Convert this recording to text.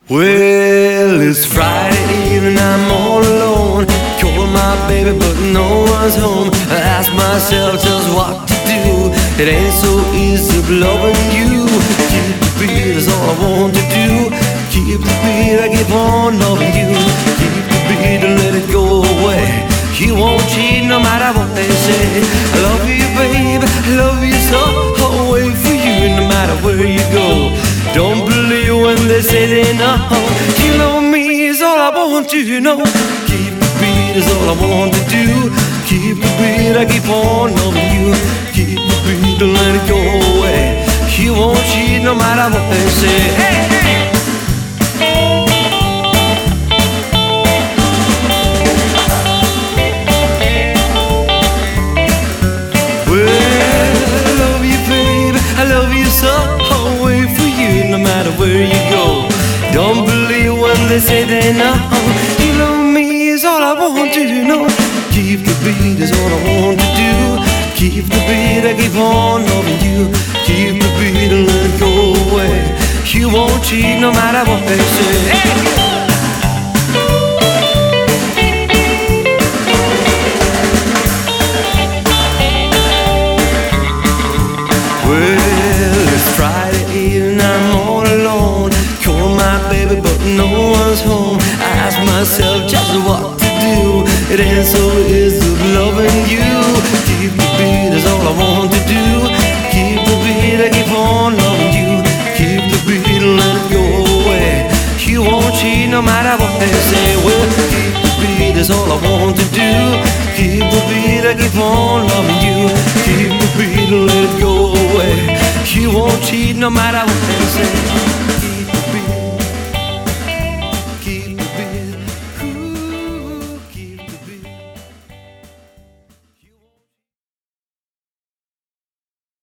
Well, it's Friday evening, I'm all alone. Call my baby, but no one's home. I ask myself just what to do. It ain't so easy loving you. Keep the beat is all I want to do. Keep the beat, I keep on loving you. Keep the beat and let it go away. You won't cheat no matter what they say. I love you, babe, I love you so. I'll wait for you no matter where you go. Don't believe when they say they know. You love me is all I want to know. Keep the beat is all I want to do. Keep the beat, I keep on loving you. Keep the beat, don't let it go away. You won't cheat no matter what they say. Hey, hey. No matter where you go, don't believe when they say they know. You love me is all I want to know. Keep the beat is all I want to do. Keep the beat, I keep on loving you. Keep the beat and let it go away. You won't cheat no matter what they say. Hey! Baby, but no one's home. I ask myself just what to do. It ain't so easy loving you. Keep the beat is all I want to do. Keep the beat, I keep on loving you. Keep the beat and let it go away. You won't cheat no matter what they say. Well, keep the beat is all I want to do. Keep the beat, I keep on loving you. Keep the beat and let it go away. You won't cheat no matter what they say.